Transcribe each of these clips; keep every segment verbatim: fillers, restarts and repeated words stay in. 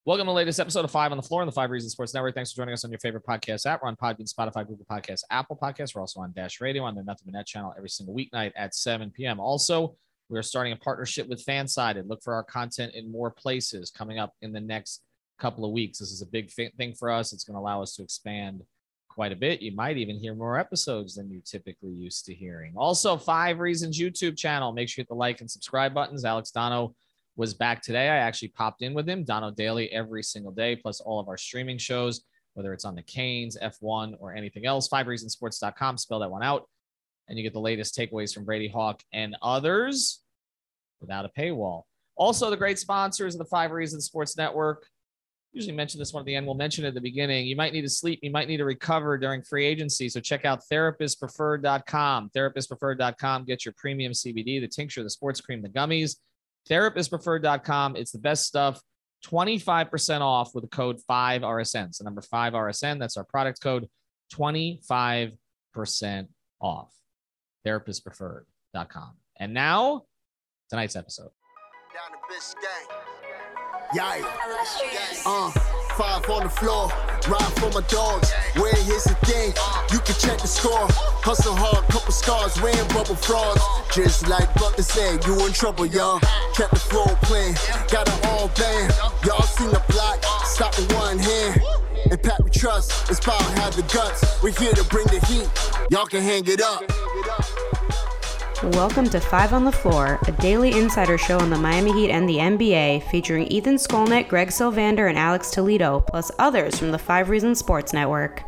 Welcome to the latest episode of Five on the Floor on the Five Reasons Sports Network. Thanks for joining us on your favorite podcast app. We're on Podbean, Spotify, Google Podcasts, Apple Podcasts. We're also on Dash Radio on the Nothing But Net channel every single weeknight at seven p.m. Also, we are starting a partnership with Fansided. Look for our content in more places coming up in the next couple of weeks. This is a big thing for us. It's going to allow us to expand quite a bit. You might even hear more episodes than you typically used to hearing. Also, Five Reasons YouTube channel. Make sure you hit the like and subscribe buttons. Alex Dono was back today. I actually popped in with him, Dono Daily, every single day, plus all of our streaming shows, whether it's on the Canes, F one, or anything else. five reasons sports dot com, spell that one out, and you get the latest takeaways from Brady Hawk and others without a paywall. Also, the great sponsors of the Five Reasons Sports Network. Usually mention this one at the end. We'll mention it at the beginning. You might need to sleep. You might need to recover during free agency. So check out therapist preferred dot com. therapist preferred dot com. Get your premium C B D, the tincture, the sports cream, the gummies. therapist preferred dot com. It's the best stuff. twenty-five percent off with the code five R S N. So number five R S N, that's our product code. twenty-five percent off. therapist preferred dot com. And now, tonight's episode. Down the Biscayne. Yeah. Uh, five on the floor. Ride for my dogs. Where here's the thing. You can check the score. Hustle hard, couple scars, wearing bubble frauds. Just like Butler said, you in trouble, y'all. Kept the floor playing, got it all banned. Y'all seen the block, stop with one hand. And Pat we trust, it's power, have the guts. We're here to bring the heat, y'all can hang it up. Welcome to Five on the Floor, a daily insider show on the Miami Heat and the N B A, featuring Ethan Skolnick, Greg Sylvander, and Alex Toledo, plus others from the Five Reasons Sports Network.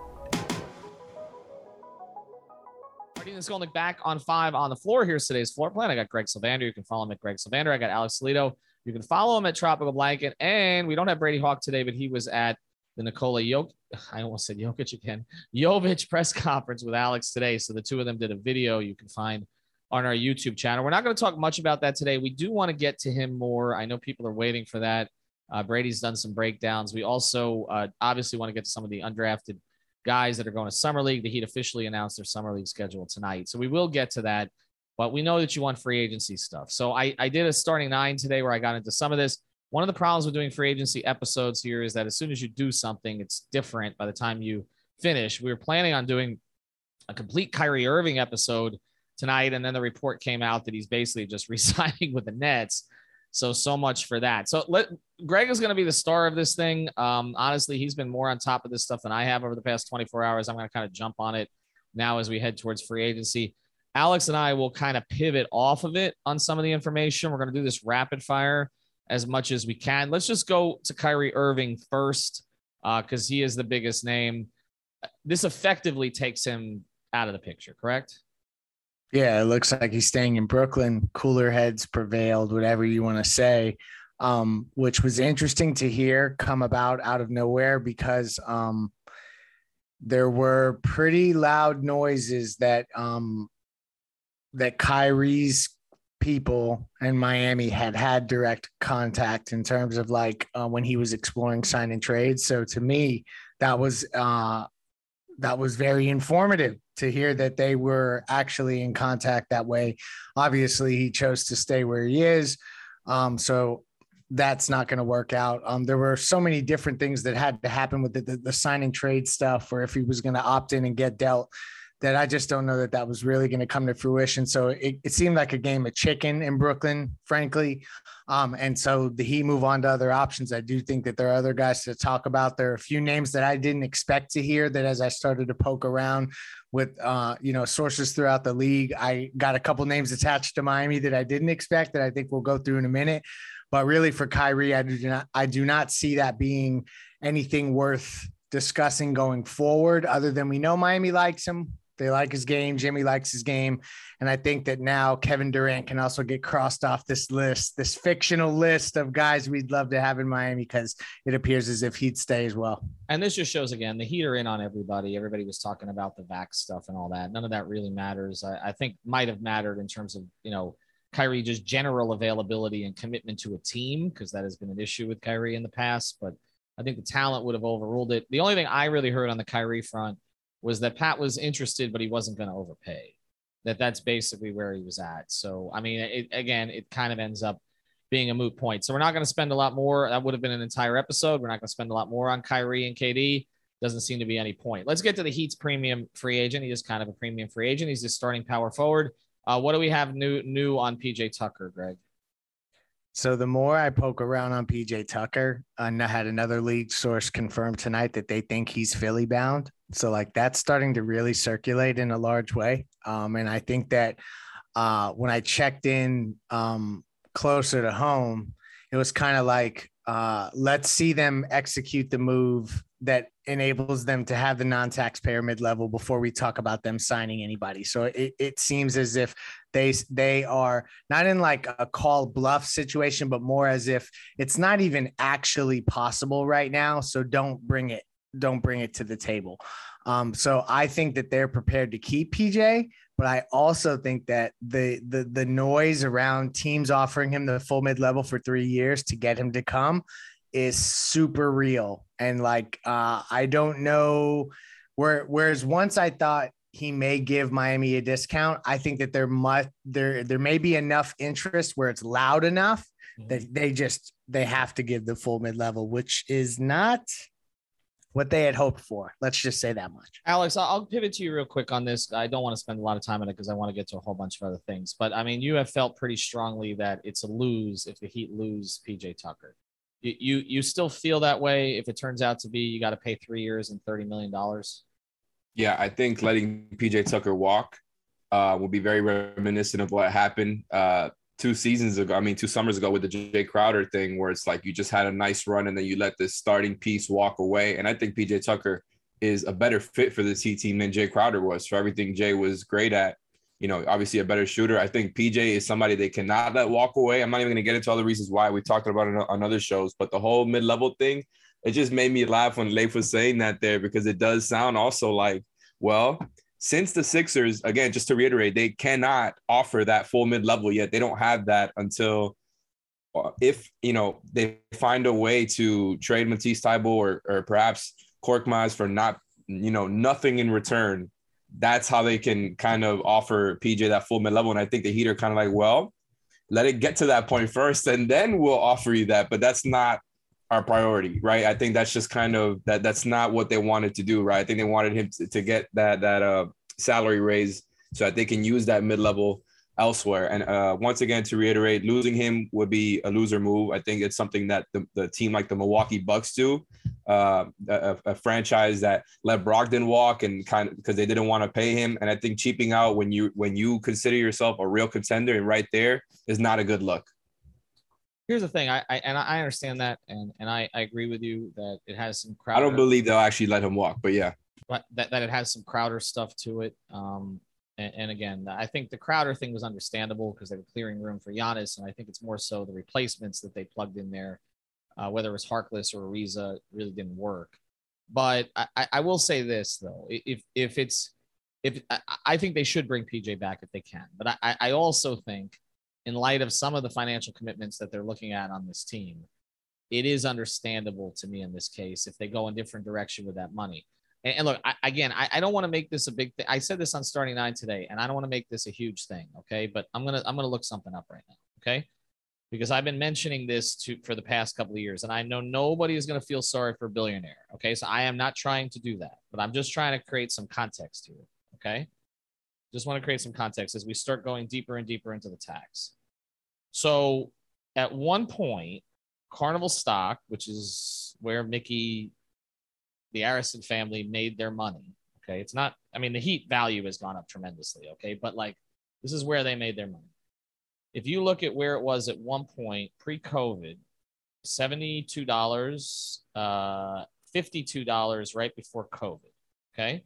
Ethan Skolnick back on Five on the Floor. Here's today's floor plan. I got Greg Sylvander. You can follow him at Greg Sylvander. I got Alex Toledo. You can follow him at Tropical Blanket. And we don't have Brady Hawk today, but he was at the Nikola Jokic, I almost said Jokic again, Jovic press conference with Alex today. So the two of them did a video you can find on our YouTube channel. We're not going to talk much about that today. We do want to get to him more. I know people are waiting for that. Uh, Brady's done some breakdowns. We also uh, obviously want to get to some of the undrafted guys that are going to Summer League. The Heat officially announced their Summer League schedule tonight. So we will get to that, but we know that you want free agency stuff. So I, I did a starting nine today where I got into some of this. One of the problems with doing free agency episodes here is that as soon as you do something, it's different by the time you finish. We were planning on doing a complete Kyrie Irving episode tonight, and then the report came out that he's basically just re-signing with the Nets. So, so much for that. So let Greg is going to be the star of this thing. Um, honestly, he's been more on top of this stuff than I have over the past twenty-four hours. I'm going to kind of jump on it now as we head towards free agency. Alex and I will kind of pivot off of it on some of the information. We're going to do this rapid fire as much as we can. Let's just go to Kyrie Irving first because uh, he is the biggest name. This effectively takes him out of the picture, correct? Yeah, it looks like he's staying in Brooklyn. Cooler heads prevailed, whatever you want to say, um, which was interesting to hear come about out of nowhere because um, there were pretty loud noises that um, that Kyrie's people in Miami had had direct contact in terms of like uh, when he was exploring signing trades. So to me, that was uh, that was very informative to hear that they were actually in contact that way. Obviously, he chose to stay where he is. Um, so that's not going to work out. Um, there were so many different things that had to happen with the, the, the signing trade stuff, or if he was going to opt in and get dealt, that I just don't know that that was really going to come to fruition. So it, it seemed like a game of chicken in Brooklyn, frankly. Um, and so the Heat move on to other options. I do think that there are other guys to talk about. There are a few names that I didn't expect to hear that as I started to poke around with, uh, you know, sources throughout the league, I got a couple names attached to Miami that I didn't expect that I think we'll go through in a minute. But really for Kyrie, I do not, I do not see that being anything worth discussing going forward, other than we know Miami likes him. They like his game. Jimmy likes his game. And I think that now Kevin Durant can also get crossed off this list, this fictional list of guys we'd love to have in Miami, because it appears as if he'd stay as well. And this just shows, again, the Heat are in on everybody. Everybody was talking about the vax stuff and all that. None of that really matters. I, I think might have mattered in terms of, you know, Kyrie, just general availability and commitment to a team, because that has been an issue with Kyrie in the past. But I think the talent would have overruled it. The only thing I really heard on the Kyrie front was that Pat was interested, but he wasn't going to overpay. That that's basically where he was at. So, I mean, it, again, it kind of ends up being a moot point. So we're not going to spend a lot more. That would have been an entire episode. We're not going to spend a lot more on Kyrie and K D. Doesn't seem to be any point. Let's get to the Heat's premium free agent. He is kind of a premium free agent. He's just starting power forward. Uh, what do we have new new on P J Tucker, Greg? So the more I poke around on P J Tucker, I had another league source confirm tonight that they think he's Philly bound. So like that's starting to really circulate in a large way. Um, and I think that uh, when I checked in um, closer to home, it was kind of like, uh, let's see them execute the move that enables them to have the non-taxpayer mid-level before we talk about them signing anybody. So it, it seems as if they, they are not in like a call bluff situation, but more as if it's not even actually possible right now. So don't bring it, don't bring it to the table. Um, so I think that they're prepared to keep P J, but I also think that the, the, the noise around teams offering him the full mid-level for three years to get him to come is super real. And like, uh, I don't know where, whereas once I thought he may give Miami a discount, I think that there must, there, there may be enough interest where it's loud enough mm-hmm. that they just, they have to give the full mid-level, which is not what they had hoped for. Let's just say that much. Alex, I'll pivot to you real quick on this. I don't want to spend a lot of time on it because I want to get to a whole bunch of other things, but I mean, you have felt pretty strongly that it's a lose if the Heat lose P J Tucker. You, you you still feel that way if it turns out to be you got to pay three years and thirty million dollars? Yeah, I think letting P J Tucker walk uh, will be very reminiscent of what happened uh, two seasons ago. I mean, two summers ago with the Jay Crowder thing, where it's like you just had a nice run and then you let this starting piece walk away. And I think P J Tucker is a better fit for this Heat team than Jay Crowder was for everything Jay was great at. You know, obviously a better shooter. I think P J is somebody they cannot let walk away. I'm not even going to get into all the reasons why. We talked about it on other shows, but the whole mid-level thing, it just made me laugh when Leif was saying that there, because it does sound also like, well, since the Sixers, again, just to reiterate, they cannot offer that full mid-level yet. They don't have that until if, you know, they find a way to trade Matisse Thybulle or, or perhaps Korkmaz for not, you know, nothing in return. That's how they can kind of offer P J that full mid-level. And I think the Heat are kind of like, well, let it get to that point first, and then we'll offer you that. But that's not our priority, right? I think that's just kind of that. That's not what they wanted to do, right? I think they wanted him to, to get that that uh, salary raise so that they can use that mid-level elsewhere. And uh, once again, to reiterate, losing him would be a loser move. I think it's something that the, the team like the Milwaukee Bucks do, uh, a, a franchise that let Brogdon walk and kind of because they didn't want to pay him. And I think cheaping out when you when you consider yourself a real contender and right there is not a good look. Here's the thing, I, I and I understand that, and and I, I agree with you that it has some Crowder. I don't believe they'll actually let him walk, but yeah, but that, that it has some Crowder stuff to it. Um, and, and again, I think the Crowder thing was understandable because they were clearing room for Giannis, and I think it's more so the replacements that they plugged in there, uh, whether it was Harkless or Ariza, really didn't work. But I, I will say this though, if if it's if I, I think they should bring P J back if they can, but I I also think, in light of some of the financial commitments that they're looking at on this team, it is understandable to me in this case if they go in different direction with that money. And, and look, I, again, I, I don't want to make this a big thing. I said this on Starting Nine today, and I don't want to make this a huge thing, okay? But I'm gonna I'm gonna look something up right now, okay? Because I've been mentioning this to for the past couple of years, and I know nobody is gonna feel sorry for a billionaire, okay? So I am not trying to do that, but I'm just trying to create some context here, okay? Just want to create some context as we start going deeper and deeper into the tax. So at one point, Carnival Stock, which is where Mickey, the Arison family made their money. Okay. It's not, I mean, the Heat value has gone up tremendously. Okay. But like, this is where they made their money. If you look at where it was at one point pre-COVID, seventy-two dollars, uh, fifty-two dollars right before COVID. Okay.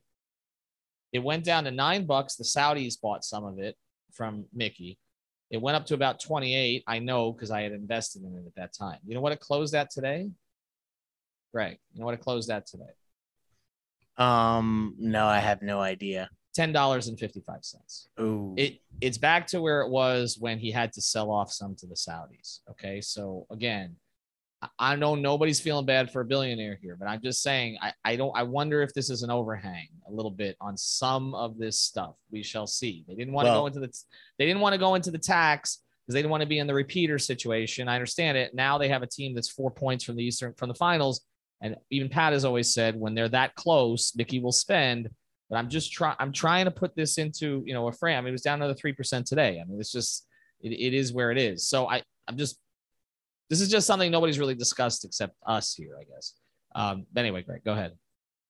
It went down to nine bucks. The Saudis bought some of it from Mickey. It went up to about twenty-eight. I know because I had invested in it at that time. You know what it closed at today? Greg, you know what it closed at today? Um, no, I have no idea. ten dollars and fifty-five cents. Ooh. It it's back to where it was when he had to sell off some to the Saudis. Okay. So again, I know nobody's feeling bad for a billionaire here, but I'm just saying, I, I don't, I wonder if this is an overhang a little bit on some of this stuff. We shall see. They didn't want well, to go into the, they didn't want to go into the tax because they didn't want to be in the repeater situation. I understand it. Now they have a team that's four points from the Eastern, from the finals. And even Pat has always said, when they're that close, Mickey will spend. But I'm just trying, I'm trying to put this into, you know, a frame. I mean, it was down another three percent today. I mean, it's just, it, it is where it is. So I, I'm just, this is just something nobody's really discussed except us here, I guess. Um, but anyway, Greg, go ahead.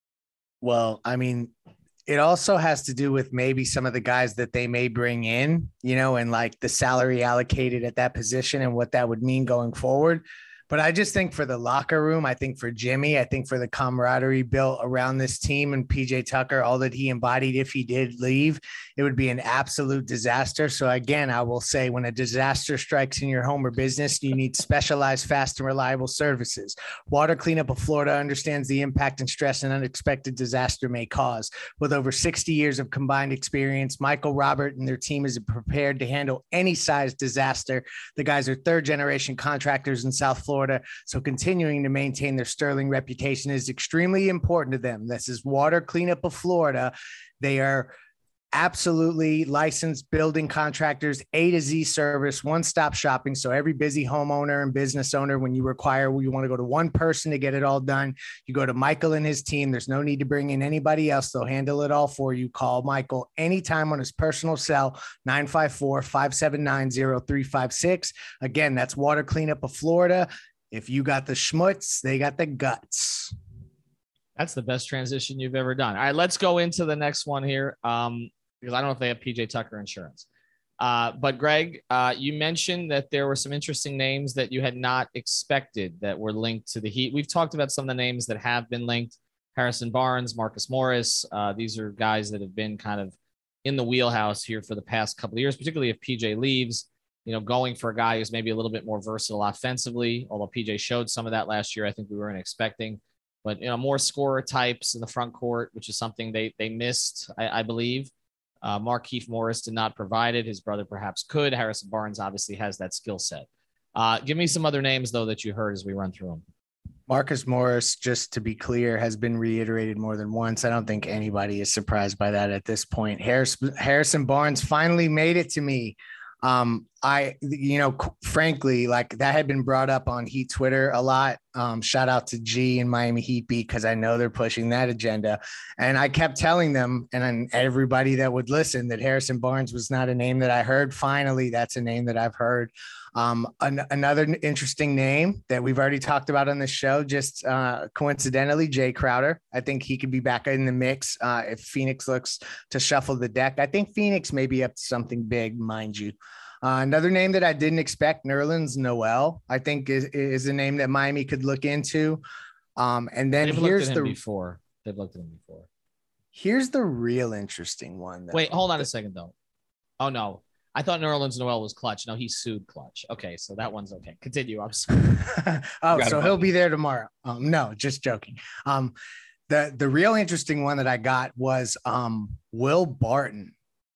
Well, I mean, it also has to do with maybe some of the guys that they may bring in, you know, and like the salary allocated at that position and what that would mean going forward. But I just think for the locker room, I think for Jimmy, I think for the camaraderie built around this team and P J Tucker, all that he embodied, if he did leave, it would be an absolute disaster. So again, I will say when a disaster strikes in your home or business, you need specialized, fast and reliable services. Water Cleanup of Florida understands the impact and stress an unexpected disaster may cause. With over sixty years of combined experience, Michael, Robert, and their team is prepared to handle any size disaster. The guys are third generation contractors in South Florida. So continuing to maintain their sterling reputation is extremely important to them. This is Water Cleanup of Florida. They are absolutely licensed building contractors, A to Z service, one-stop shopping. So every busy homeowner and business owner, when you require, you want to go to one person to get it all done, you go to Michael and his team. There's no need to bring in anybody else. They'll handle it all for you. Call Michael anytime on his personal cell, nine five four, five seven nine, zero three five six. Again, that's Water Cleanup of Florida. If you got the schmutz, they got the guts. That's the best transition you've ever done. All right, let's go into the next one here. Um, because I don't know if they have P J Tucker insurance. Uh, but Greg, uh, you mentioned that there were some interesting names that you had not expected that were linked to the Heat. We've talked about some of the names that have been linked. Harrison Barnes, Marcus Morris. Uh, these are guys that have been kind of in the wheelhouse here for the past couple of years, particularly if P J leaves. You know, going for a guy who's maybe a little bit more versatile offensively, although P J showed some of that last year. I think we weren't expecting, but, you know, more scorer types in the front court, which is something they they missed, I, I believe. Uh, Markieff Morris did not provide it. His brother perhaps could. Harrison Barnes obviously has that skill set. Uh, give me some other names, though, that you heard as we run through them. Marcus Morris, just to be clear, has been reiterated more than once. I don't think anybody is surprised by that at this point. Harris, Harrison Barnes finally made it to me. Um, I, you know, frankly, like that had been brought up on Heat Twitter a lot. Um, shout out to G and Miami Heat Beat, because I know they're pushing that agenda. And I kept telling them and everybody that would listen that Harrison Barnes was not a name that I heard. Finally, that's a name that I've heard. Um, an, another interesting name that we've already talked about on the show, just uh, coincidentally, Jay Crowder. I think he could be back in the mix uh, if Phoenix looks to shuffle the deck. I think Phoenix may be up to something big, mind you. Uh, another name that I didn't expect, Nerlens Noel, I think is, is a name that Miami could look into. Um, and then They've here's looked at him the before. They've looked at him before. Here's the real interesting one. Though. Wait, hold on a second though. Oh no, I thought Nerlens Noel was Clutch. No, he sued Clutch. Okay, so that one's okay. Continue. I'm sorry. oh, so he'll be there tomorrow. Um, no, just joking. Um, the the real interesting one that I got was um, Will Barton,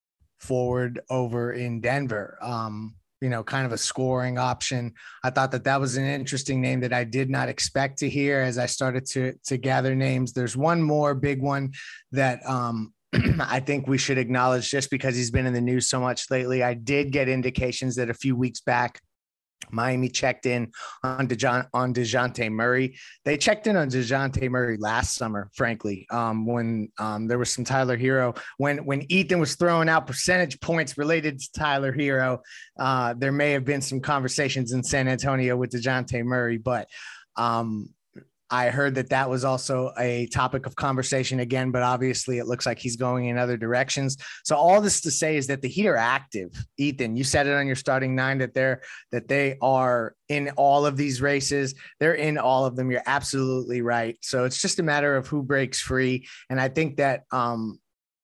forward over in Denver. Um, you know, kind of a scoring option. I thought that that was an interesting name that I did not expect to hear as I started to to gather names. There's one more big one that um, I think we should acknowledge just because he's been in the news so much lately. I did get indications that a few weeks back, Miami checked in on DeJounte, on DeJounte Murray. They checked in on DeJounte Murray last summer, frankly, um, when um, there was some Tyler Hero. When when Ethan was throwing out percentage points related to Tyler Hero, uh, there may have been some conversations in San Antonio with DeJounte Murray, but um, I heard that that was also a topic of conversation again, but obviously it looks like he's going in other directions. So all this to say is that the Heat are active. Ethan, you said it on your starting nine that they're that they are in all of these races. They're in all of them. You're absolutely right. So it's just a matter of who breaks free. And I think that um,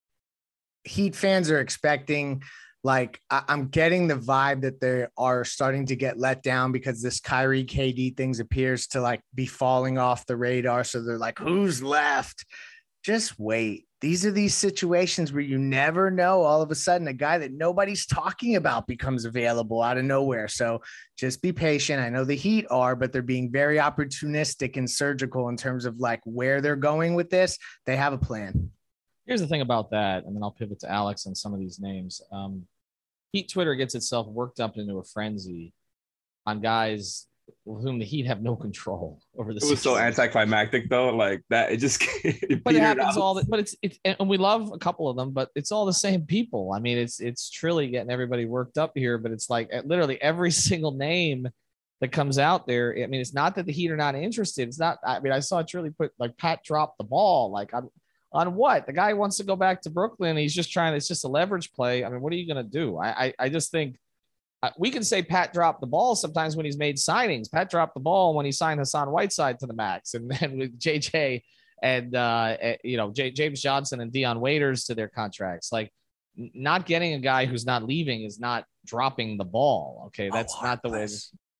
Heat fans are expecting. Like I, I'm getting the vibe that they are starting to get let down because this Kyrie K D things appears to like be falling off the radar. So they're like, who's left? Just wait. These are these situations where you never know. All of a sudden, a guy that nobody's talking about becomes available out of nowhere. So just be patient. I know the Heat are, but they're being very opportunistic and surgical in terms of like where they're going with this. They have a plan. Here's the thing about that, and then I'll pivot to Alex on some of these names. Um, Heat Twitter gets itself worked up into a frenzy on guys with whom the Heat have no control over the It was situation. so anticlimactic though, like that. It just it but it happens out. all the, but it's it's and we love a couple of them, but it's all the same people. I mean, it's it's truly getting everybody worked up here, but it's like literally every single name that comes out there. I mean, it's not that the Heat are not interested. It's not. I mean, I saw it truly put like Pat dropped the ball. Like on on what? The guy wants to go back to Brooklyn. He's just trying. It's just a leverage play. I mean, what are you gonna do? I I, I just think. We can say Pat dropped the ball sometimes when he's made signings. Pat dropped the ball when he signed Hassan Whiteside to the max, and then with J J and uh, you know J- James Johnson and Dion Waiters to their contracts. Like not getting a guy who's not leaving is not dropping the ball. Okay, that's oh, not the way.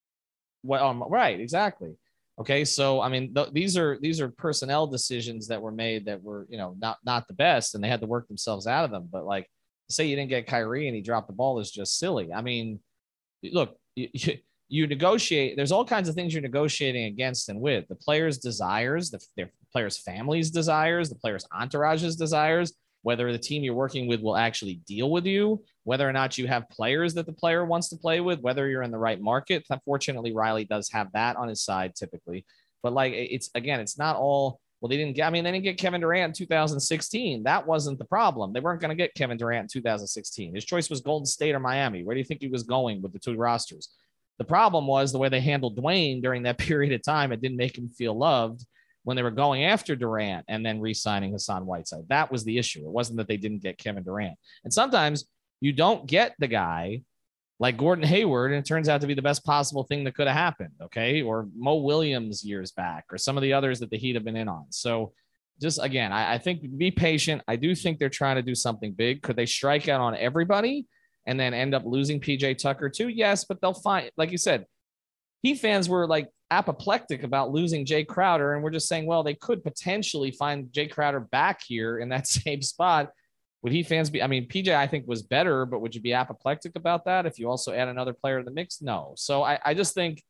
Well, um, right, exactly. Okay, so I mean th- these are these are personnel decisions that were made that were you know not not the best, and they had to work themselves out of them. But like say you didn't get Kyrie and he dropped the ball is just silly. I mean. Look, you, you negotiate. There's all kinds of things you're negotiating against and with the players' desires, the their players' families' desires, the players' entourages' desires, whether the team you're working with will actually deal with you, whether or not you have players that the player wants to play with, whether you're in the right market. Unfortunately, Riley does have that on his side typically. But like it's again, it's not all. Well, they didn't get, I mean, they didn't get Kevin Durant in two thousand sixteen. That wasn't the problem. They weren't going to get Kevin Durant in two thousand sixteen. His choice was Golden State or Miami. Where do you think he was going with the two rosters? The problem was the way they handled Dwayne during that period of time. It didn't make him feel loved when they were going after Durant and then re-signing Hassan Whiteside. That was the issue. It wasn't that they didn't get Kevin Durant. And sometimes you don't get the guy like Gordon Hayward, and it turns out to be the best possible thing that could have happened, okay? Or Mo Williams years back, or some of the others that the Heat have been in on. So just, again, I, I think be patient. I do think they're trying to do something big. Could they strike out on everybody and then end up losing P J Tucker too? Yes, but they'll find, like you said, Heat fans were like apoplectic about losing Jay Crowder, and we're just saying, well, they could potentially find Jay Crowder back here in that same spot. Would Heat fans be, I mean, P J, I think, was better, but would you be apoplectic about that if you also add another player in the mix? No. So I, I just think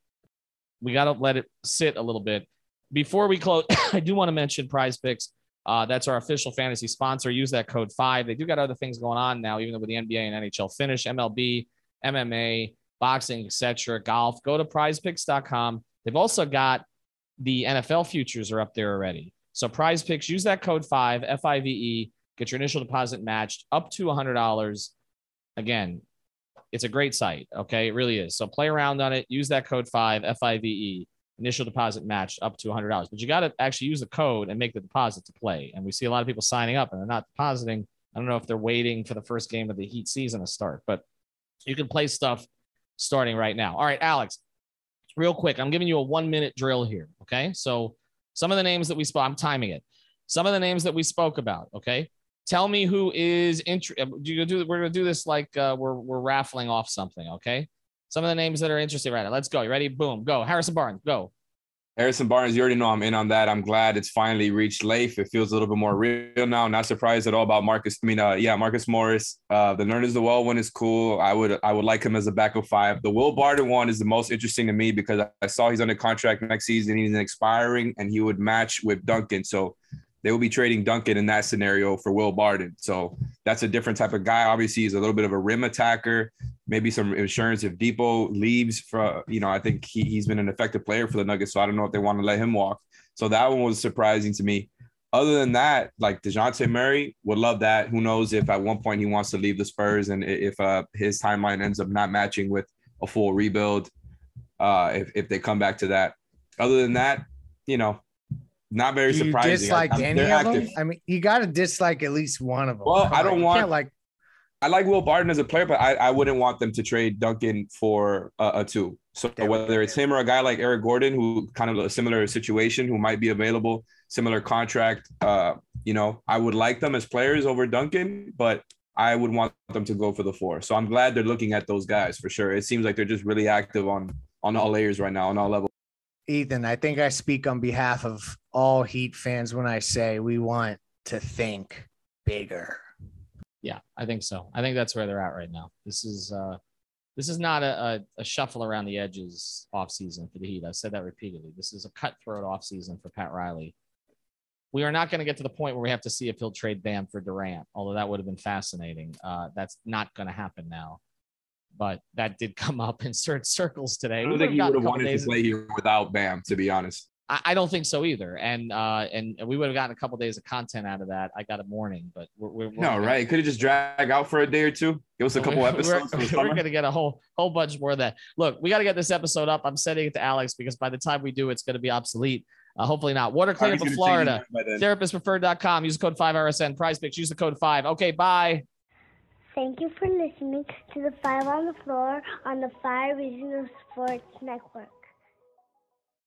we got to let it sit a little bit. Before we close, I do want to mention Prize Picks. Uh, that's our official fantasy sponsor. Use that code five. They do got other things going on now, even with the N B A and N H L finish, M L B, M M A, boxing, et cetera, golf. Go to prize picks dot com. They've also got the N F L futures are up there already. So Prize Picks, use that code five, F I V E. Get your initial deposit matched up to one hundred dollars. Again, it's a great site, okay? It really is. So play around on it. Use that code five, F I V E. Initial deposit matched up to one hundred dollars. But you got to actually use the code and make the deposit to play. And we see a lot of people signing up and they're not depositing. I don't know if they're waiting for the first game of the Heat season to start. But you can play stuff starting right now. All right, Alex, real quick. I'm giving you a one-minute drill here, okay? So some of the names that we spoke, I'm timing it. Some of the names that we spoke about, okay? Tell me who is interested. Do do? We're gonna do this like uh, we're we're raffling off something. Okay. Some of the names that are interested right now. Let's go. You ready? Boom. Go. Harrison Barnes. Go. Harrison Barnes. You already know I'm in on that. I'm glad it's finally reached Leif. It feels a little bit more real now. Not surprised at all about Marcus. I mean, uh, yeah, Marcus Morris. Uh, the Nerds the Well one is cool. I would I would like him as a backup five. The Will Barton one is the most interesting to me because I saw he's under contract next season. He's expiring, and he would match with Duncan. So they will be trading Duncan in that scenario for Will Barton. So that's a different type of guy. Obviously, he's a little bit of a rim attacker, maybe some insurance if Depot leaves. For, you know, I think he, he's been an effective player for the Nuggets, so I don't know if they want to let him walk. So that one was surprising to me. Other than that, like DeJounte Murray, would love that. Who knows if at one point he wants to leave the Spurs and if uh, his timeline ends up not matching with a full rebuild, uh, if, if they come back to that. Other than that, you know, not very Do you surprising. dislike I, any of them? I mean, you got to dislike at least one of them. Well, Come I don't on. want You like. I like Will Barton as a player, but I, I wouldn't want them to trade Duncan for a, a two. So whether it's him or a guy like Eric Gordon, who kind of a similar situation, who might be available, similar contract, uh, you know, I would like them as players over Duncan, but I would want them to go for the four. So I'm glad they're looking at those guys for sure. It seems like they're just really active on on all layers right now, on all levels. Ethan, I think I speak on behalf of all Heat fans when I say we want to think bigger. Yeah, I think so. I think that's where they're at right now. This is uh, this is not a, a, a shuffle around the edges offseason for the Heat. I've said that repeatedly. This is a cutthroat offseason for Pat Riley. We are not going to get to the point where we have to see if he'll trade Bam for Durant, although that would have been fascinating. Uh, that's not going to happen now. but that did come up in certain circles today. I don't think he would have wanted days. to play here without Bam, to be honest. I, I don't think so either. And uh, and we would have gotten a couple days of content out of that. I got a morning, but we're, we're, we're no gonna, right. Could have just drag out for a day or two. Give us a couple we're, episodes. We're, we're going to get a whole whole bunch more of that. Look, we got to get this episode up. I'm sending it to Alex because by the time we do, it's going to be obsolete. Uh, hopefully not. Water Cleanup of Florida. therapist preferred dot com. Use the code five R S N. Prize Picks. Use the code five. Okay, bye. Thank you for listening to the Five on the Floor on the Five Regional Sports Network.